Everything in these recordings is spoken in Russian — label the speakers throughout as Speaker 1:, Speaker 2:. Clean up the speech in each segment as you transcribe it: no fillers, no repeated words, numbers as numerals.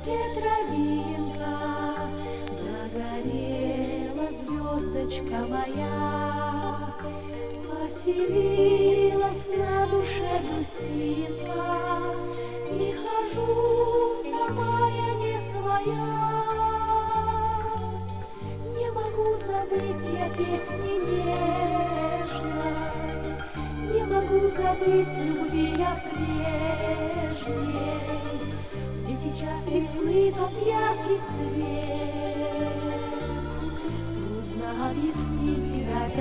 Speaker 1: окошке травинка, догорела звездочка моя. Поселилась на душе грустинка, и хожу сама я не своя. Не могу забыть я песни нежной, не могу забыть любви я прежней, где сейчас весны тот яркий цвет. Трудно объяснить и дать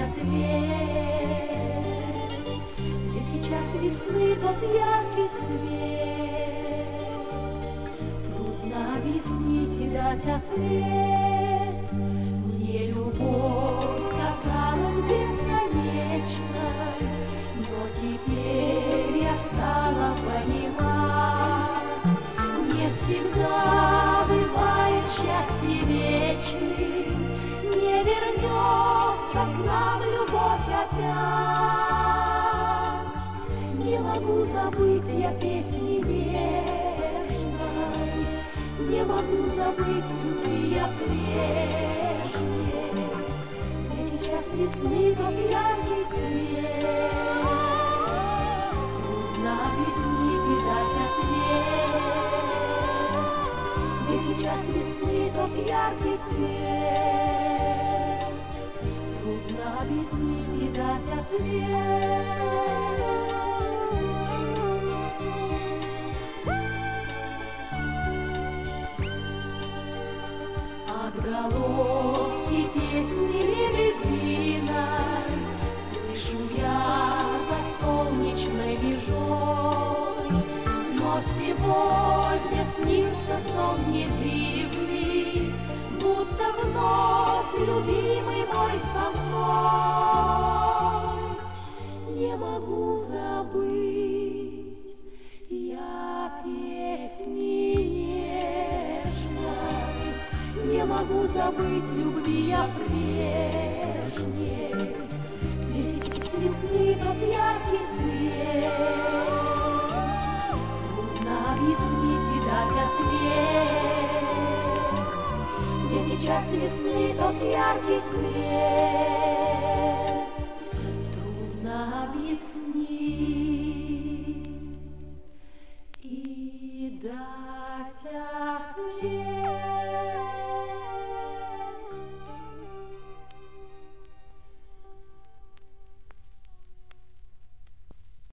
Speaker 1: ответ, где сейчас весны тот яркий цвет. Трудно объяснить и дать ответ. Мне любовь казалась бесконечной, но теперь я стала понимать, не всегда бывает счастье вечным, не вернется к нам любовь опять. Не могу забыть я песни нежной, не могу забыть любви я прежней, где сейчас весны тот яркий цвет. Трудно объяснить и дать ответ, где сейчас весны тот яркий цвет. Трудно объяснить и дать ответ. Отголоски песни лебединой слышу я за солнечной межой, но сегодня снится сон мне дивный, будто вновь любимый мой со мной. Не могу забыть я песни нежной, не могу забыть любви я прежней, где сейчас весны тот яркий цвет. Трудно объяснить и дать ответ, где сейчас весны тот яркий цвет. Трудно объяснить и дать ответ.